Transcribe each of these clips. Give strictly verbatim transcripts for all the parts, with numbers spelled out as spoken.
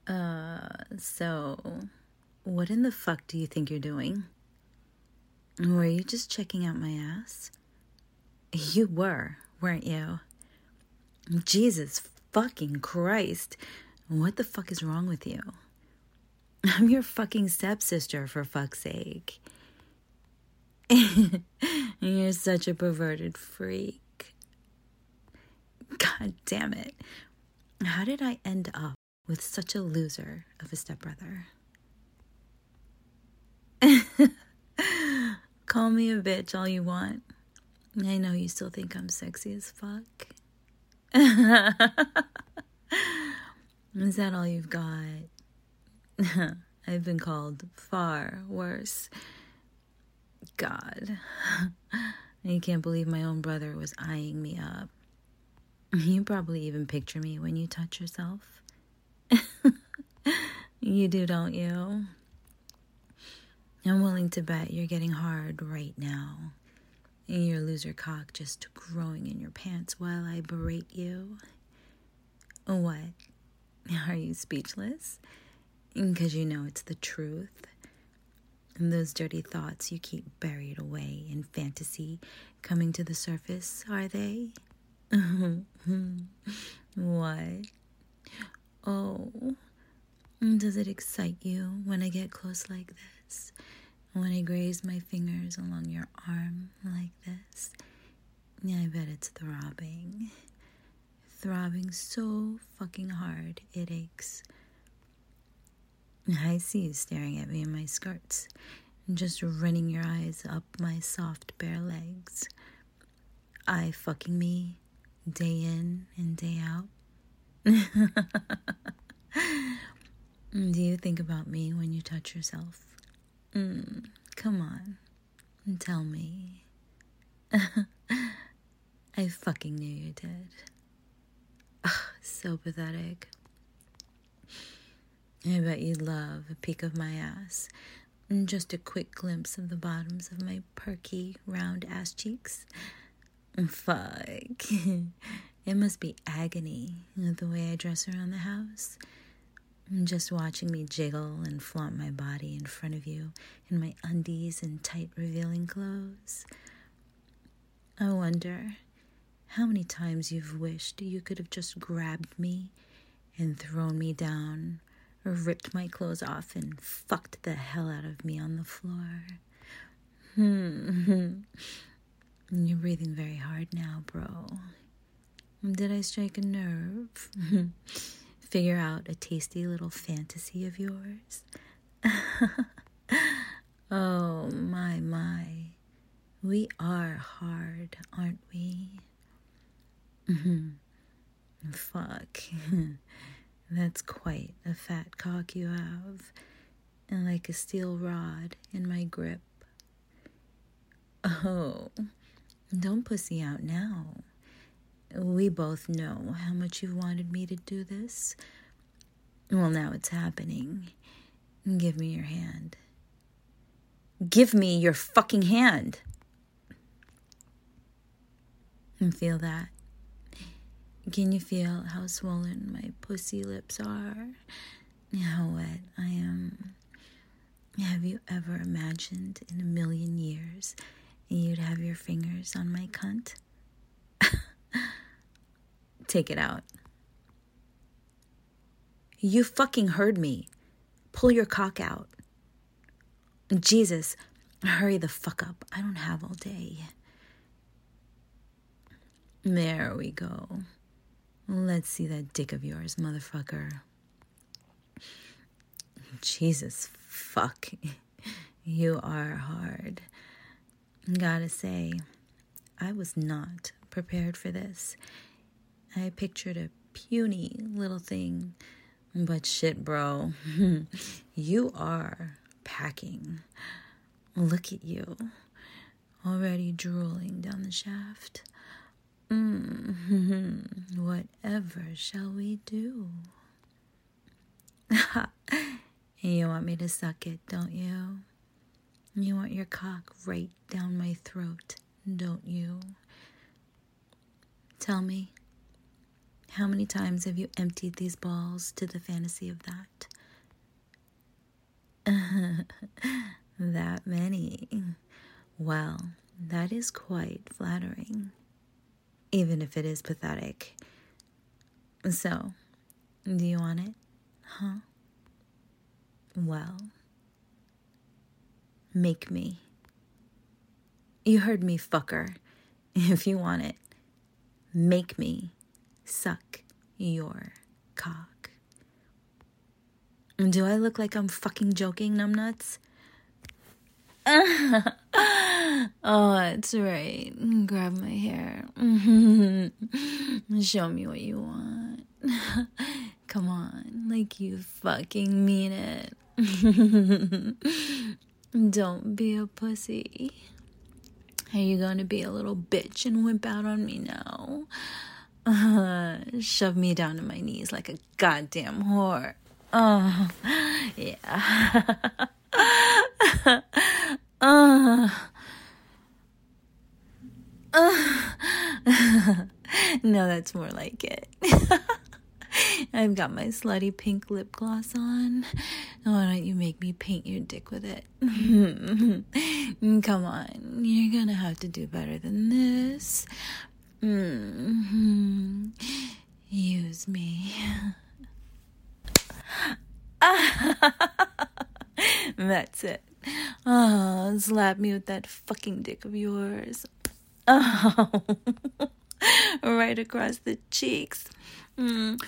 Uh, so, what in the fuck do you think you're doing? Were you just checking out my ass? You were, weren't you? Jesus fucking Christ. What the fuck is wrong with you? I'm your fucking stepsister, for fuck's sake. You're such a perverted freak. God damn it. How did I end up with such a loser of a stepbrother? Call me a bitch all you want. I know you still think I'm sexy as fuck. Is that all you've got? I've been called far worse. God. I can't believe my own brother was eyeing me up. You probably even picture me when you touch yourself. You do, don't you? I'm willing to bet you're getting hard right now. Your loser cock just growing in your pants while I berate you. What? Are you speechless? Because you know it's the truth. And those dirty thoughts you keep buried away in fantasy coming to the surface, are they? What? Oh, does it excite you when I get close like this? When I graze my fingers along your arm like this? Yeah, I bet it's throbbing. Throbbing so fucking hard it aches. I see you staring at me in my skirts, just running your eyes up my soft bare legs. Eye fucking me day in and day out. Do you think about me when you touch yourself? Mm, come on, tell me. I fucking knew you did. Ugh, so pathetic. I bet you'd love a peek of my ass and just a quick glimpse of the bottoms of my perky, round ass cheeks. Fuck. It must be agony, the way I dress around the house. Just watching me jiggle and flaunt my body in front of you in my undies and tight, revealing clothes. I wonder how many times you've wished you could have just grabbed me and thrown me down, or ripped my clothes off and fucked the hell out of me on the floor. Hmm. You're breathing very hard now, bro. Did I strike a nerve? Figure out a tasty little fantasy of yours? Oh, my, my. We are hard, aren't we? Fuck. That's quite a fat cock you have, and like a steel rod in my grip. Oh, don't pussy out now. We both know how much you've wanted me to do this. Well, now it's happening. Give me your hand. Give me your fucking hand. And feel that. Can you feel how swollen my pussy lips are? How wet I am? Have you ever imagined in a million years you'd have your fingers on my cunt? Take it out. You fucking heard me. Pull your cock out. Jesus, hurry the fuck up. I don't have all day. There we go. Let's see that dick of yours, motherfucker. Jesus, fuck. You are hard. Gotta say, I was not prepared for this. I pictured a puny little thing. But shit, bro. You are packing. Look at you. Already drooling down the shaft. Mm-hmm. Whatever shall we do? You want me to suck it, don't you? You want your cock right down my throat, don't you? Tell me, How many times have you emptied these balls to the fantasy of that? That many. Well, that is quite flattering, even if it is pathetic. So, do you want it? Huh? Well, make me. You heard me, fucker. If you want it, make me suck your cock. Do I look like I'm fucking joking, numbnuts? Oh, that's right. Grab my hair. Show me what you want. Come on, like you fucking mean it. Don't be a pussy. Are you gonna be a little bitch and whip out on me now? Uh, shove me down to my knees like a goddamn whore. Oh, yeah. uh, uh, no, that's more like it. I've got my slutty pink lip gloss on. Why don't you make me paint your dick with it? Come on, you're gonna have to do better than this. Mm-hmm. Use me. That's it. Oh, slap me with that fucking dick of yours. Oh, right across the cheeks. Mm.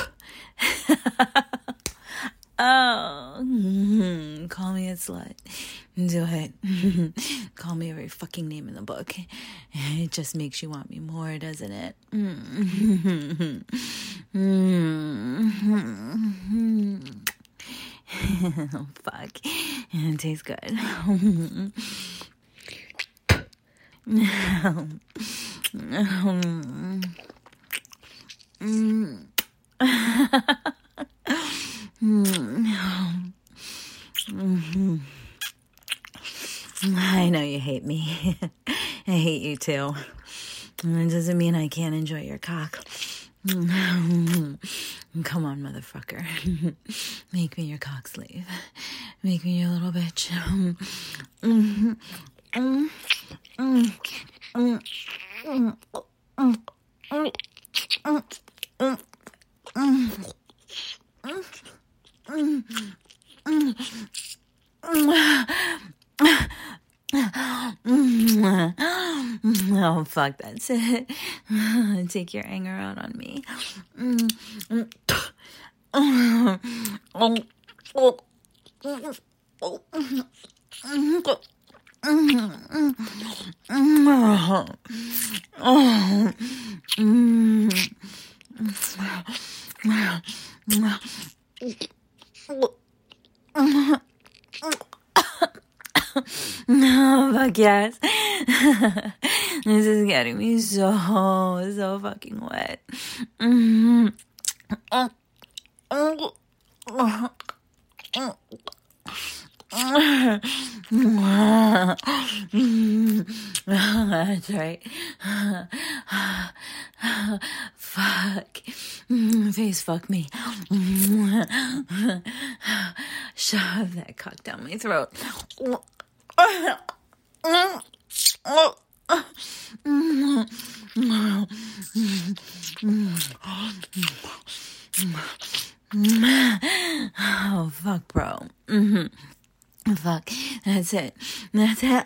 Oh, mm-hmm. Call me a slut. Do it. Call me every fucking name in the book. It just makes you want me more, doesn't it? Mm-hmm. Mm-hmm. Oh, fuck. It tastes good. Mm. I know you hate me. I hate you too. It doesn't mean I can't enjoy your cock. Come on, motherfucker. Make me your cock slave. Make me your little bitch. Oh, fuck, that's it. Take your anger out on me. Oh, fuck yes. This is getting me so, so fucking wet. Mm-hmm. That's right. Fuck. Face fuck me. Shove that cock down my throat. Oh, fuck, bro. Mm-hmm. Fuck. That's it. That's it.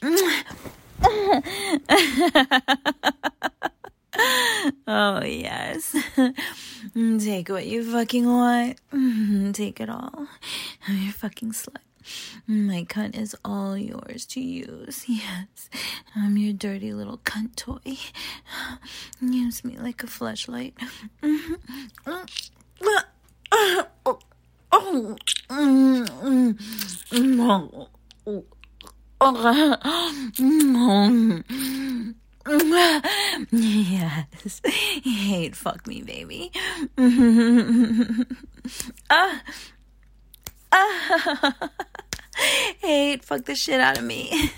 Oh, yes. Take what you fucking want. Take it all. I'm your fucking slut. My cunt is all yours to use. Yes. I'm your dirty little cunt toy. Use me like a fleshlight. Yes. Hate fuck me, baby. Ah. Ah. Hate fuck the shit out of me.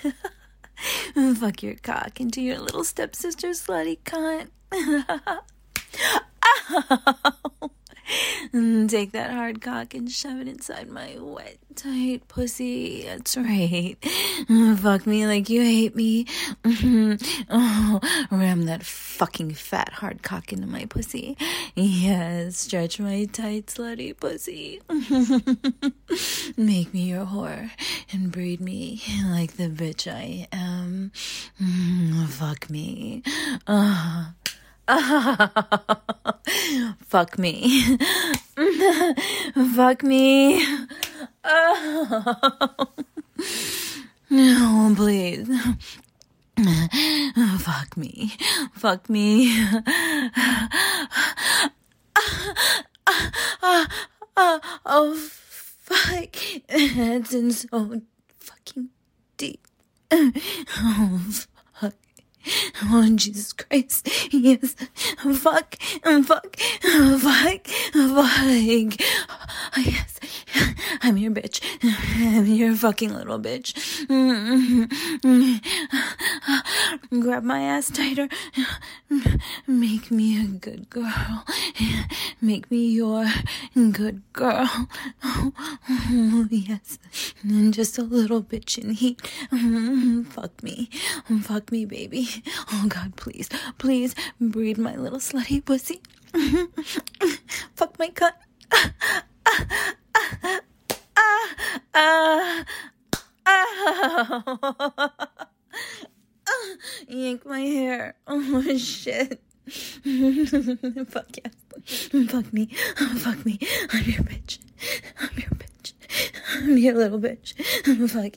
Fuck your cock into your little stepsister slutty cunt. Take that hard cock and shove it inside my wet, tight pussy. That's right. Fuck me like you hate me. Oh, ram that fucking fat hard cock into my pussy. Yes, stretch my tight, slutty pussy. Make me your whore and breed me like the bitch I am. Fuck me. Uh. Fuck me. Fuck me. Oh, no, please. Fuck me. Fuck me. Oh, fuck. It's in so fucking deep. Oh, fuck. Oh, Jesus Christ. Yes. Fuck. Fuck. Fuck. Fuck. Yes. I'm your bitch. I'm your fucking little bitch. Grab my ass tighter. Make me a good girl. Make me your good girl. Oh, yes. And just a little bitch in heat. Fuck me. Fuck me, baby. Oh, God, please. Please breed my little slutty pussy. Fuck my cunt. Ah, ah, yank my hair. Oh, shit. Fuck yes. Fuck me. Fuck me. I'm your bitch. I'm your bitch. I'm your little bitch. Fuck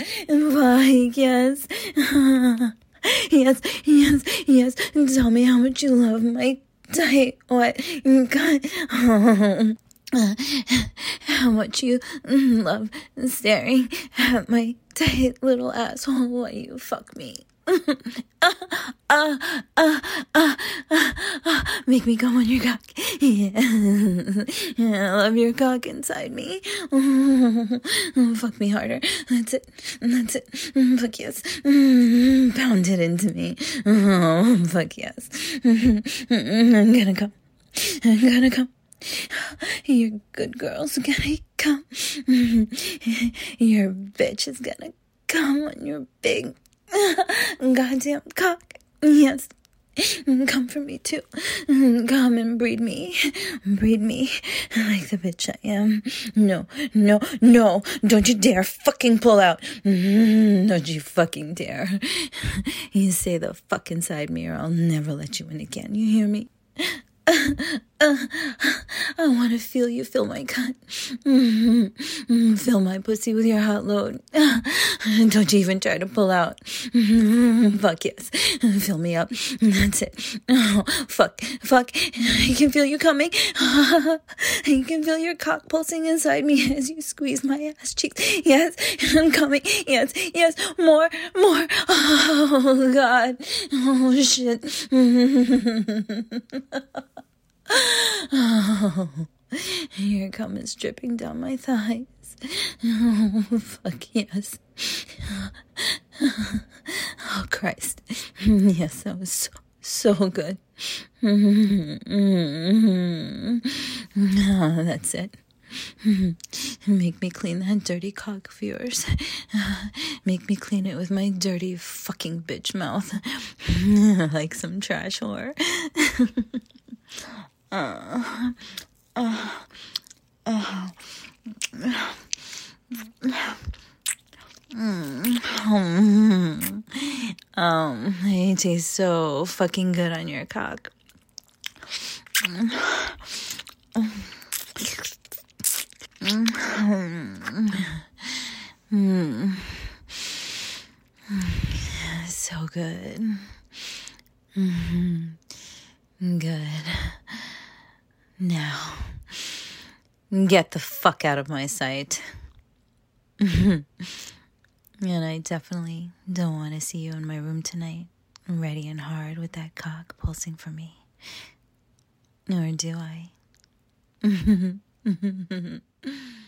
yes. Fuck yes. Yes, yes, yes. Tell me how much you love my tight, what? God. Oh. Uh, how much you love staring at my tight little asshole while you fuck me. uh, uh, uh, uh, uh, make me come on your cock. Yeah. Yeah, I love your cock inside me. Oh, oh, fuck me harder. That's it. That's it. Fuck yes. Pound it into me. Oh, fuck yes. I'm gonna come. I'm gonna come. Your good girl's gonna come. Your bitch is gonna come on your big goddamn cock. Yes. Come for me too. Come and breed me. Breed me like the bitch I am. No, no, no. Don't you dare fucking pull out. Don't you fucking dare. You say the fuck inside me or I'll never let you in again. You hear me? Uh, uh, I want to feel you fill my cunt. Mm-hmm. Fill my pussy with your hot load. Uh, don't you even try to pull out. Mm-hmm. Fuck yes. Fill me up. That's it. Oh, fuck. Fuck. I can feel you coming. I can feel your cock pulsing inside me as you squeeze my ass cheeks. Yes. I'm coming. Yes. Yes. More. More. Oh, God. Oh, shit. Oh, your cum is dripping down my thighs. Oh, fuck yes. Oh, Christ. Yes, that was so, so good. Oh, that's it. Make me clean that dirty cock of yours. Make me clean it with my dirty fucking bitch mouth. Like some trash whore. Uh, uh, uh, mm, um, it tastes so fucking good on your cock. Mm. So good. Mm-hmm. Good. Now, get the fuck out of my sight. And I definitely don't want to see you in my room tonight, ready and hard with that cock pulsing for me. Or do I?